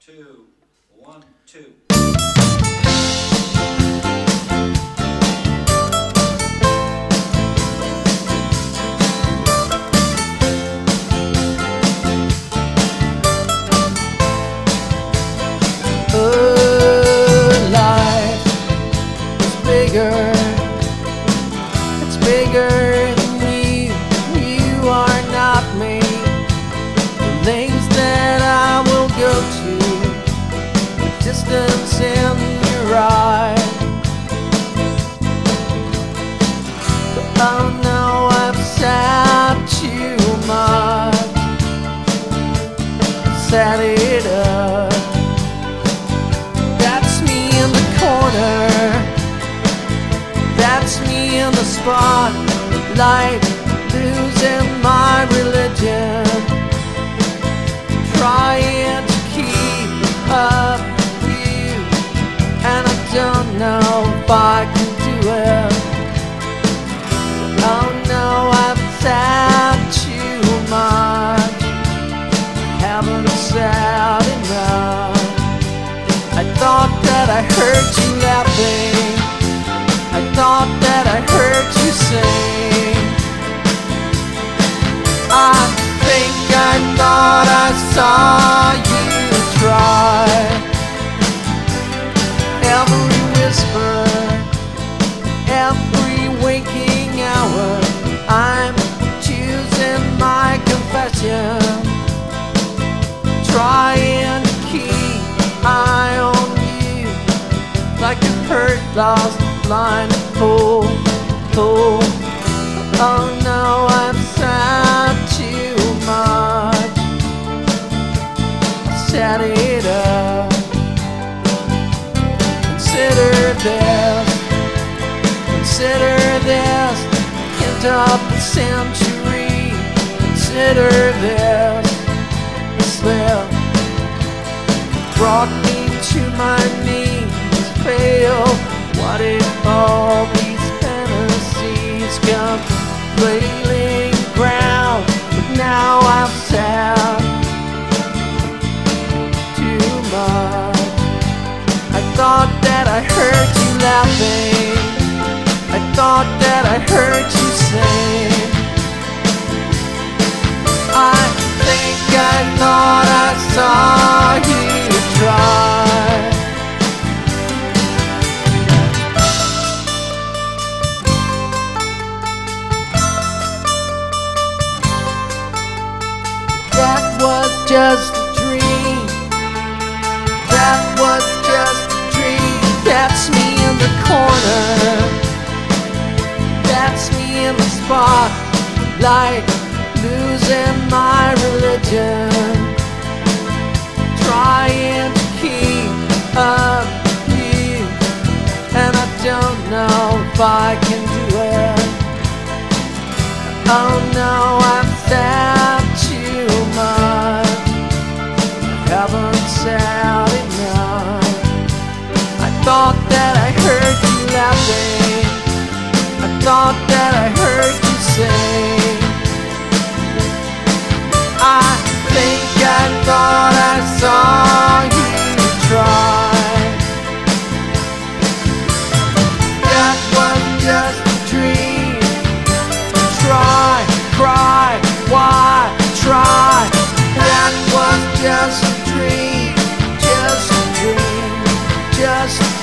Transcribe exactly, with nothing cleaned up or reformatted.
two, one, two. Oh, life is bigger. It's bigger than you. You are not me. The lengths that I will go to, the distance in your eyes. Oh no, I've said too much. Set it up. That's me in the corner. That's me in the spotlight, losing my religion, trying to keep up with you, and I don't know if I can do it. Oh no, I've said too much, haven't said enough. I thought that I heard you laughing, I thought that I heard you sing. I think I thought I saw you try. Every whisper, every waking hour, I'm choosing my confession, trying to keep eye on you like a hurt, lost, blind fool, fool. Oh no, I've said too much. Set it up. Consider this. Consider this. Hint of the century. Consider this. Slip brought me to my knees. Fail. What if all these fantasies come flailing ground? But now I've said too much. I thought that I heard you laughing, I thought that I heard you sing. I think I thought I saw you try. That was just a dream. That was just a dream. That's me in the corner. That's me in the spotlight, losing my religion, trying to keep up with you, and I don't know if I can do it. Oh no, I've said too much, I haven't said enough. I thought that I heard you laughing, I thought that I heard you sing. I think I thought I saw you try. That was just a dream. Try, cry, why try? That was just a dream, just a dream, just a